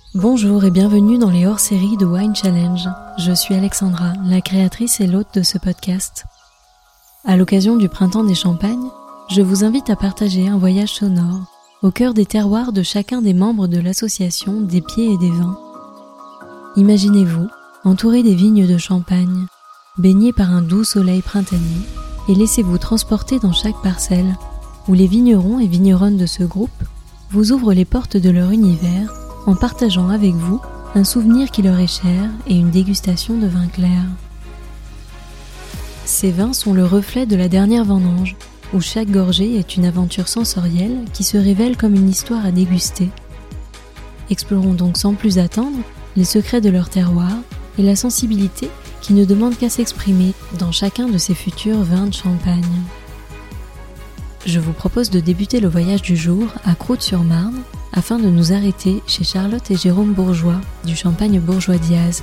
Bonjour et bienvenue dans les hors-séries de Wine Challenge. Je suis Alexandra, la créatrice et l'hôte de ce podcast. À l'occasion du Printemps des Champagnes, je vous invite à partager un voyage sonore au cœur des terroirs de chacun des membres de l'association des Pieds et des Vins. Imaginez-vous, entouré des vignes de Champagne, baigné par un doux soleil printanier, et laissez-vous transporter dans chaque parcelle, où les vignerons et vigneronnes de ce groupe vous ouvrent les portes de leur univers en partageant avec vous un souvenir qui leur est cher et une dégustation de vin clair. Ces vins sont le reflet de la dernière vendange, où chaque gorgée est une aventure sensorielle qui se révèle comme une histoire à déguster. Explorons donc sans plus attendre les secrets de leur terroir et la sensibilité qui ne demande qu'à s'exprimer dans chacun de ces futurs vins de Champagne. Je vous propose de débuter le voyage du jour à Croûte-sur-Marne afin de nous arrêter chez Charlotte et Jérôme Bourgeois du Champagne Bourgeois Diaz.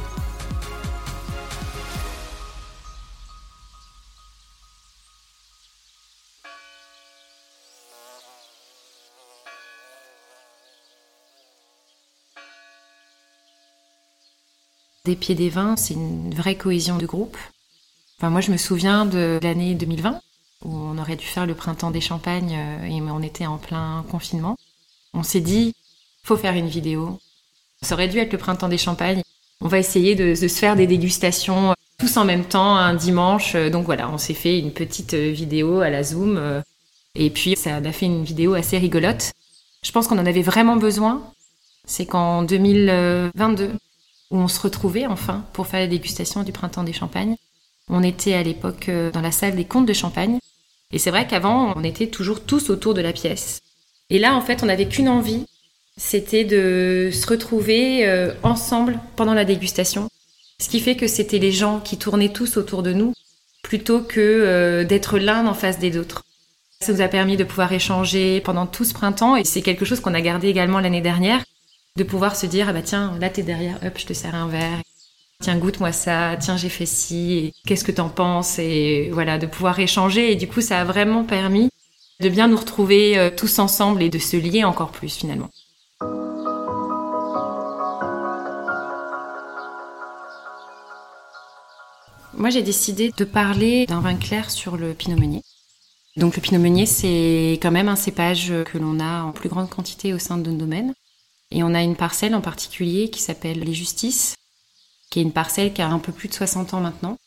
Des Pieds des Vins, c'est une vraie cohésion de groupe. Moi, je me souviens de l'année 2020, où on aurait dû faire le Printemps des Champagnes et on était en plein confinement. On s'est dit, faut faire une vidéo. Ça aurait dû être le Printemps des Champagnes. On va essayer de se faire des dégustations tous en même temps, un dimanche. Donc voilà, on s'est fait une petite vidéo à la Zoom. Et puis, ça a fait une vidéo assez rigolote. Je pense qu'on en avait vraiment besoin. C'est qu'en 2022, où on se retrouvait enfin pour faire la dégustation du Printemps des Champagnes. On était à l'époque dans la salle des Comtes de Champagne. Et c'est vrai qu'avant, on était toujours tous autour de la pièce. Et là, en fait, on n'avait qu'une envie, c'était de se retrouver ensemble pendant la dégustation. Ce qui fait que c'était les gens qui tournaient tous autour de nous, plutôt que d'être l'un en face des autres. Ça nous a permis de pouvoir échanger pendant tout ce printemps. Et c'est quelque chose qu'on a gardé également l'année dernière. De pouvoir se dire, tiens, là t'es derrière, hop, je te sers un verre. Tiens, goûte-moi ça, tiens, j'ai fait ci, et qu'est-ce que t'en penses? Et voilà, de pouvoir échanger. Et du coup, ça a vraiment permis de bien nous retrouver tous ensemble et de se lier encore plus finalement. Moi, j'ai décidé de parler d'un vin clair sur le Pinot Meunier. Donc le Pinot Meunier, c'est quand même un cépage que l'on a en plus grande quantité au sein de nos domaines. Et on a une parcelle en particulier qui s'appelle Les Justices, qui est une parcelle qui a un peu plus de 60 ans maintenant.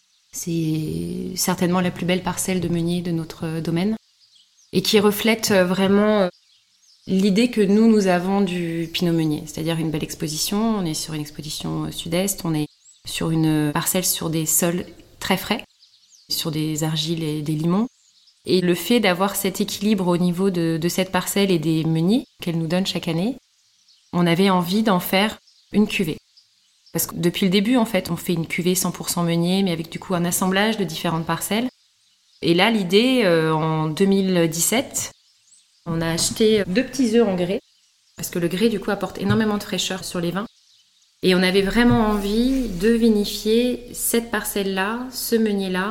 C'est certainement la plus belle parcelle de meunier de notre domaine et qui reflète vraiment l'idée que nous avons du Pinot Meunier, c'est-à-dire une belle exposition. On est sur une exposition sud-est, on est sur une parcelle sur des sols très frais, sur des argiles et des limons. Et le fait d'avoir cet équilibre au niveau de cette parcelle et des meuniers qu'elle nous donne chaque année, on avait envie d'en faire une cuvée. Parce que depuis le début, en fait, on fait une cuvée 100% meunier, mais avec du coup un assemblage de différentes parcelles. Et là, l'idée, en 2017, on a acheté 2 petits œufs en grès, parce que le grès, du coup, apporte énormément de fraîcheur sur les vins. Et on avait vraiment envie de vinifier cette parcelle-là, ce meunier-là,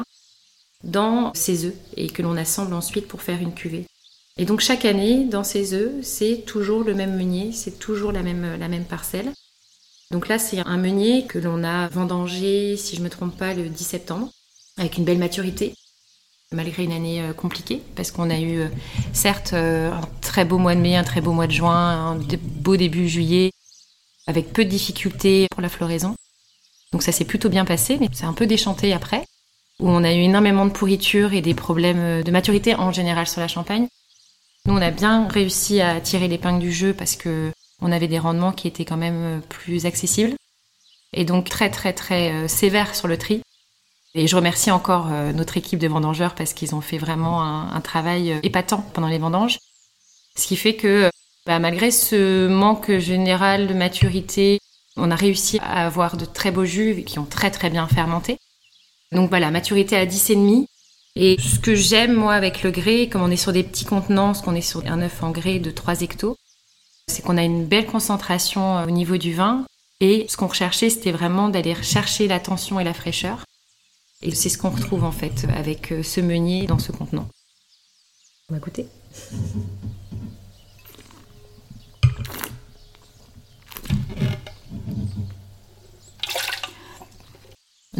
dans ces œufs, et que l'on assemble ensuite pour faire une cuvée. Et donc chaque année, dans ces œufs, c'est toujours le même meunier, c'est toujours la même parcelle. Donc là, c'est un meunier que l'on a vendangé, si je ne me trompe pas, le 10 septembre, avec une belle maturité, malgré une année compliquée, parce qu'on a eu, certes, un très beau mois de mai, un très beau mois de juin, un beau début juillet, avec peu de difficultés pour la floraison. Donc ça s'est plutôt bien passé, mais c'est un peu déchanté après, où on a eu énormément de pourriture et des problèmes de maturité en général sur la Champagne. Nous, on a bien réussi à tirer l'épingle du jeu parce que on avait des rendements qui étaient quand même plus accessibles et donc très très très sévères sur le tri. Et je remercie encore notre équipe de vendangeurs parce qu'ils ont fait vraiment un travail épatant pendant les vendanges. Ce qui fait que malgré ce manque général de maturité, on a réussi à avoir de très beaux jus qui ont très très bien fermenté. Donc voilà, maturité à 10,5. Et ce que j'aime, moi, avec le grès, comme on est sur des petits contenants, parce qu'on est sur un œuf en grès de 3 hectos, c'est qu'on a une belle concentration au niveau du vin. Et ce qu'on recherchait, c'était vraiment d'aller chercher la tension et la fraîcheur. Et c'est ce qu'on retrouve, en fait, avec ce meunier dans ce contenant. On va goûter.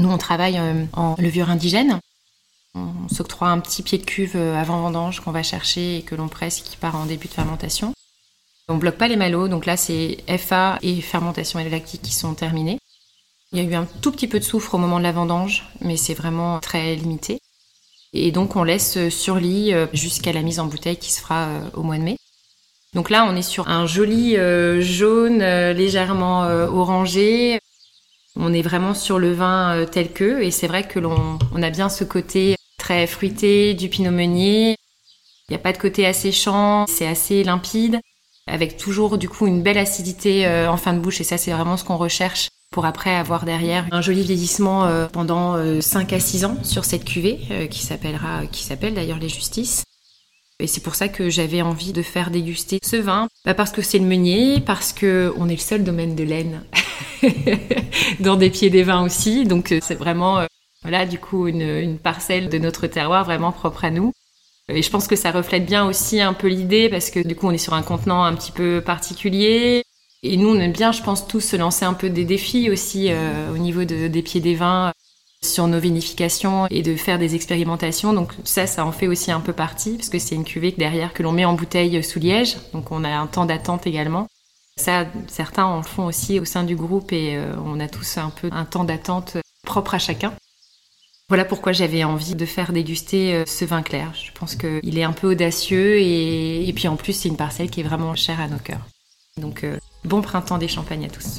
Nous, on travaille en levure indigène. On s'octroie un petit pied de cuve avant vendange qu'on va chercher et que l'on presse et qui part en début de fermentation. On ne bloque pas les malos, donc là c'est FA et fermentation lactique qui sont terminés. Il y a eu un tout petit peu de soufre au moment de la vendange, mais c'est vraiment très limité. Et donc on laisse sur lit jusqu'à la mise en bouteille qui se fera au mois de mai. Donc là on est sur un joli jaune légèrement orangé. On est vraiment sur le vin tel que, et c'est vrai que on a bien ce côté très fruité du pinot meunier. Il n'y a pas de côté asséchant, c'est assez limpide, avec toujours du coup une belle acidité en fin de bouche, et ça c'est vraiment ce qu'on recherche pour après avoir derrière un joli vieillissement pendant 5 à 6 ans sur cette cuvée qui s'appelle d'ailleurs les Justices. Et c'est pour ça que j'avais envie de faire déguster ce vin, parce que c'est le meunier, parce qu'on est le seul domaine de laine dans des pieds des vins aussi, donc c'est vraiment du coup une parcelle de notre terroir vraiment propre à nous. Et je pense que ça reflète bien aussi un peu l'idée, parce que du coup on est sur un contenant un petit peu particulier, et nous on aime bien, je pense, tous se lancer un peu des défis aussi au niveau des pieds des vins, sur nos vinifications et de faire des expérimentations. Donc ça en fait aussi un peu partie, parce que c'est une cuvée que l'on met en bouteille sous liège, donc on a un temps d'attente également. Ça, certains en font aussi au sein du groupe, et on a tous un peu un temps d'attente propre à chacun. Voilà pourquoi j'avais envie de faire déguster ce vin clair. Je pense qu'il est un peu audacieux, et puis en plus c'est une parcelle qui est vraiment chère à nos cœurs. Donc bon printemps des Champagnes à tous.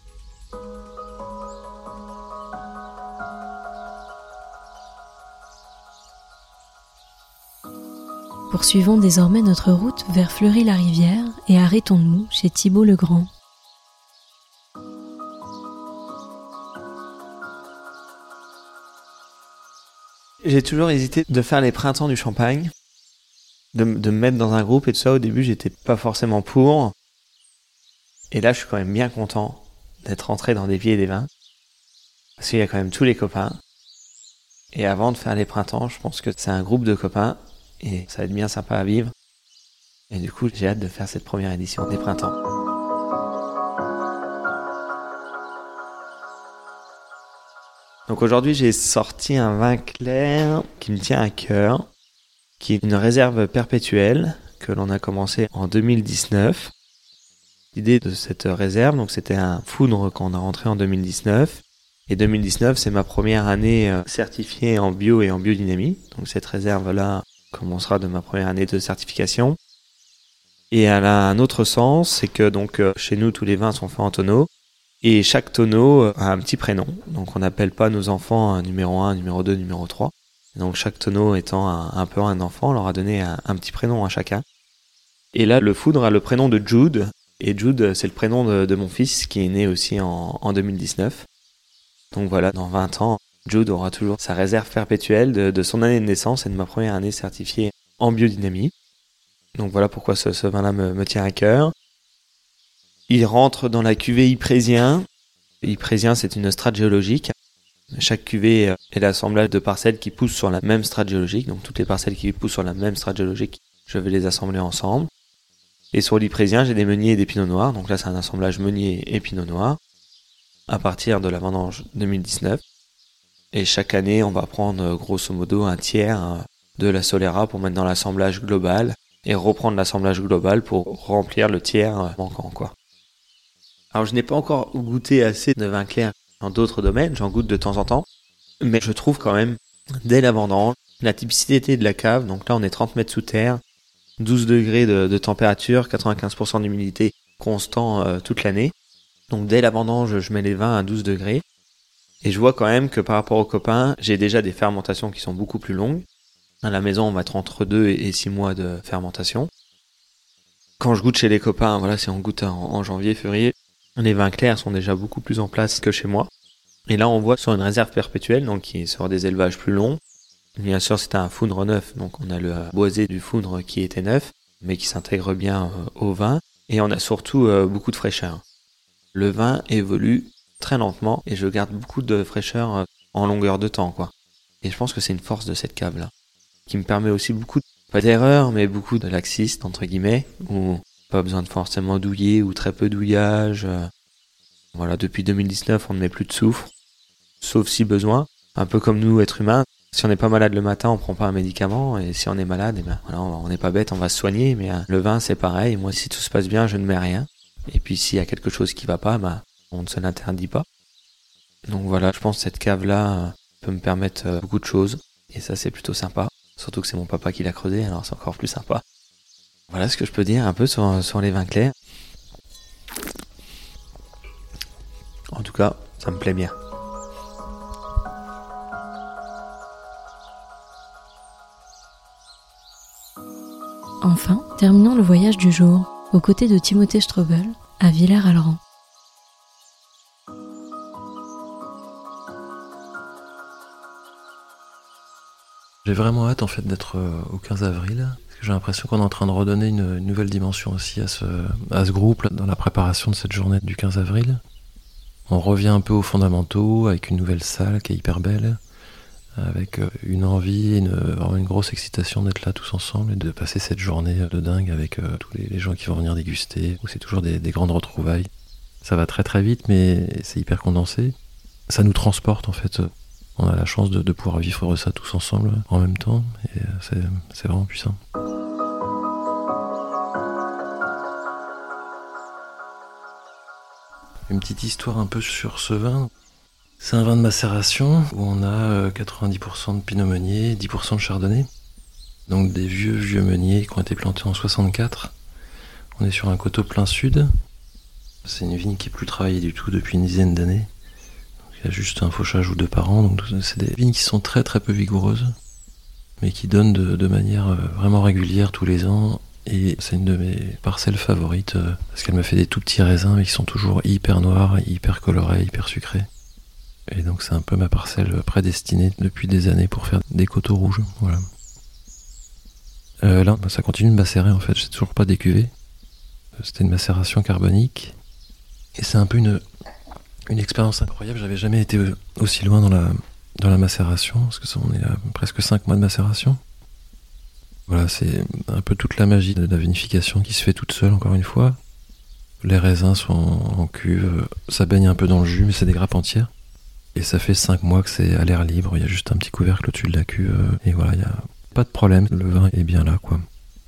Poursuivons désormais notre route vers Fleury-la-Rivière et arrêtons-nous chez Thibault Legrand. J'ai toujours hésité de faire les printemps du Champagne, de me mettre dans un groupe et tout ça. Au début, j'étais pas forcément pour. Et là, je suis quand même bien content d'être rentré dans des pieds et des vins, parce qu'il y a quand même tous les copains. Et avant de faire les printemps, je pense que c'est un groupe de copains, et ça va être bien sympa à vivre. Et du coup, j'ai hâte de faire cette première édition des printemps. Donc aujourd'hui, j'ai sorti un vin clair qui me tient à cœur, qui est une réserve perpétuelle que l'on a commencé en 2019. L'idée de cette réserve, donc c'était un foudre qu'on a rentré en 2019. Et 2019, c'est ma première année certifiée en bio et en biodynamie. Donc cette réserve-là commencera de ma première année de certification. Et elle a un autre sens, c'est que donc chez nous, tous les vins sont faits en tonneaux. Et chaque tonneau a un petit prénom. Donc on n'appelle pas nos enfants numéro 1, numéro 2, numéro 3. Donc chaque tonneau étant un peu un enfant, on leur a donné un petit prénom à chacun. Et là, le foudre a le prénom de Jude. Et Jude, c'est le prénom de mon fils qui est né aussi en 2019. Donc voilà, dans 20 ans, Jude aura toujours sa réserve perpétuelle de son année de naissance et de ma première année certifiée en biodynamie. Donc voilà pourquoi ce vin-là me tient à cœur. Il rentre dans la cuvée Yprésien. Yprésien, c'est une strate géologique. Chaque cuvée est l'assemblage de parcelles qui poussent sur la même strate géologique. Donc toutes les parcelles qui poussent sur la même strate géologique, je vais les assembler ensemble. Et sur l'Yprésien, j'ai des meuniers et des pinots noirs. Donc là, c'est un assemblage meunier et pinot noir à partir de la vendange 2019. Et chaque année, on va prendre grosso modo un tiers de la Solera pour mettre dans l'assemblage global et reprendre l'assemblage global pour remplir le tiers manquant, quoi. Alors, je n'ai pas encore goûté assez de vin clair dans d'autres domaines, j'en goûte de temps en temps, mais je trouve quand même, dès la vendange, la typicité de la cave, donc là on est 30 mètres sous terre, 12 degrés de température, 95% d'humidité constant toute l'année. Donc dès la vendange, je mets les vins à 12 degrés. Et je vois quand même que par rapport aux copains, j'ai déjà des fermentations qui sont beaucoup plus longues. À la maison, on va être entre 2 et 6 mois de fermentation. Quand je goûte chez les copains, voilà, si on goûte en janvier, février, les vins clairs sont déjà beaucoup plus en place que chez moi. Et là, on voit sur une réserve perpétuelle, donc qui est sur des élevages plus longs. Bien sûr, c'était un foudre neuf, donc on a le boisé du foudre qui était neuf, mais qui s'intègre bien au vin. Et on a surtout beaucoup de fraîcheur. Le vin évolue très lentement et je garde beaucoup de fraîcheur en longueur de temps, quoi. Et je pense que c'est une force de cette cave-là, qui me permet aussi beaucoup, pas d'erreur, mais beaucoup de laxiste, entre guillemets, où pas besoin de forcément douiller ou très peu douillage. Voilà, depuis 2019, on ne met plus de soufre. sauf si besoin. Un peu comme nous, êtres humains. Si on n'est pas malade le matin, on prend pas un médicament. Et si on est malade, on n'est pas bête, on va se soigner. Mais le vin, c'est pareil. Moi, si tout se passe bien, je ne mets rien. Et puis, s'il y a quelque chose qui va pas, on ne se l'interdit pas. Donc voilà, je pense que cette cave-là peut me permettre beaucoup de choses. Et ça, c'est plutôt sympa. Surtout que c'est mon papa qui l'a creusé, alors c'est encore plus sympa. Voilà ce que je peux dire un peu sur les vins clairs. En tout cas, ça me plaît bien. Enfin, terminons le voyage du jour, aux côtés de Timothée Strobel, à Villers-Alran. J'ai vraiment hâte en fait d'être au 15 avril, parce que j'ai l'impression qu'on est en train de redonner une nouvelle dimension aussi à ce groupe là, dans la préparation de cette journée du 15 avril. On revient un peu aux fondamentaux, avec une nouvelle salle qui est hyper belle, avec une envie et vraiment une grosse excitation d'être là tous ensemble et de passer cette journée de dingue avec tous les gens qui vont venir déguster, où c'est toujours des grandes retrouvailles. Ça va très très vite, mais c'est hyper condensé. Ça nous transporte en fait. On a la chance de pouvoir vivre ça tous ensemble en même temps, et c'est vraiment puissant. Une petite histoire un peu sur ce vin. C'est un vin de macération où on a 90% de pinot meunier, 10% de chardonnay. Donc des vieux meuniers qui ont été plantés en 64. On est sur un coteau plein sud. C'est une vigne qui n'est plus travaillée du tout depuis une dizaine d'années. Il y a juste un fauchage ou deux par an. Donc c'est des vignes qui sont très très peu vigoureuses, mais qui donnent de manière vraiment régulière tous les ans. Et c'est une de mes parcelles favorites parce qu'elle me fait des tout petits raisins mais qui sont toujours hyper noirs, hyper colorés, hyper sucrés. Et donc c'est un peu ma parcelle prédestinée depuis des années pour faire des coteaux rouges. Voilà. Là, ça continue de macérer en fait, j'ai toujours pas décuvé. C'était une macération carbonique. Et c'est un peu une expérience incroyable, j'avais jamais été aussi loin dans la macération, parce que ça, on est à presque 5 mois de macération. Voilà, c'est un peu toute la magie de la vinification qui se fait toute seule, encore une fois. Les raisins sont en cuve, ça baigne un peu dans le jus, mais c'est des grappes entières. Et ça fait 5 mois que c'est à l'air libre, il y a juste un petit couvercle au-dessus de la cuve, et voilà, il n'y a pas de problème, le vin est bien là, quoi.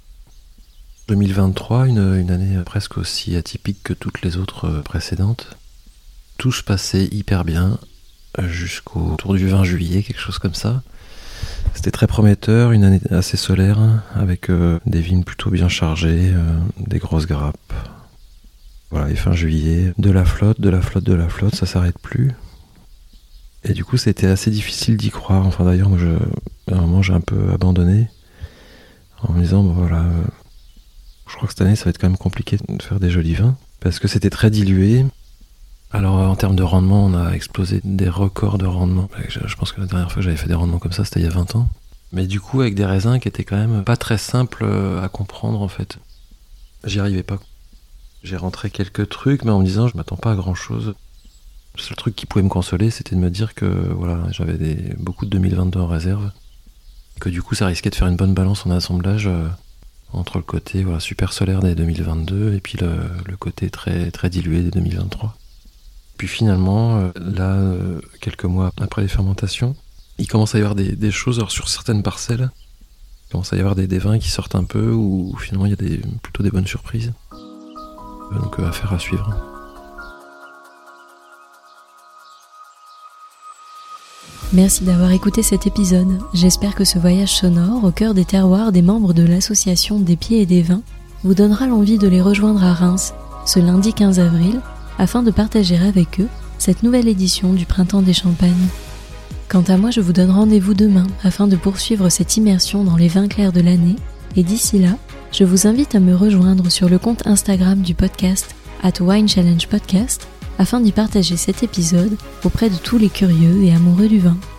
2023, une année presque aussi atypique que toutes les autres précédentes. Tout se passait hyper bien, jusqu'au tour du 20 juillet, quelque chose comme ça. C'était très prometteur, une année assez solaire, avec des vignes plutôt bien chargées, des grosses grappes. Voilà, et fin juillet, de la flotte, ça s'arrête plus. Et du coup, c'était assez difficile d'y croire. Enfin d'ailleurs, moi, à un moment, j'ai un peu abandonné, en me disant, bon voilà, je crois que cette année, ça va être quand même compliqué de faire des jolis vins, parce que c'était très dilué. Alors en termes de rendement, on a explosé des records de rendement. Je pense que la dernière fois que j'avais fait des rendements comme ça, c'était il y a 20 ans. Mais du coup, avec des raisins qui étaient quand même pas très simples à comprendre en fait. J'y arrivais pas. J'ai rentré quelques trucs, mais en me disant, je m'attends pas à grand chose. Le seul truc qui pouvait me consoler, c'était de me dire que voilà, j'avais beaucoup de 2022 en réserve. Que du coup, ça risquait de faire une bonne balance en assemblage entre le côté super solaire des 2022 et puis le côté très, très dilué des 2023. Puis finalement, là, quelques mois après les fermentations, il commence à y avoir des choses, alors sur certaines parcelles, il commence à y avoir des vins qui sortent un peu, où finalement il y a plutôt des bonnes surprises. Donc affaire à suivre. Merci d'avoir écouté cet épisode. J'espère que ce voyage sonore au cœur des terroirs des membres de l'association des Pieds et des Vins vous donnera l'envie de les rejoindre à Reims ce lundi 15 avril afin de partager avec eux cette nouvelle édition du Printemps des Champagnes. Quant à moi, je vous donne rendez-vous demain afin de poursuivre cette immersion dans les vins clairs de l'année, et d'ici là, je vous invite à me rejoindre sur le compte Instagram du podcast @WineChallengePodcast afin d'y partager cet épisode auprès de tous les curieux et amoureux du vin.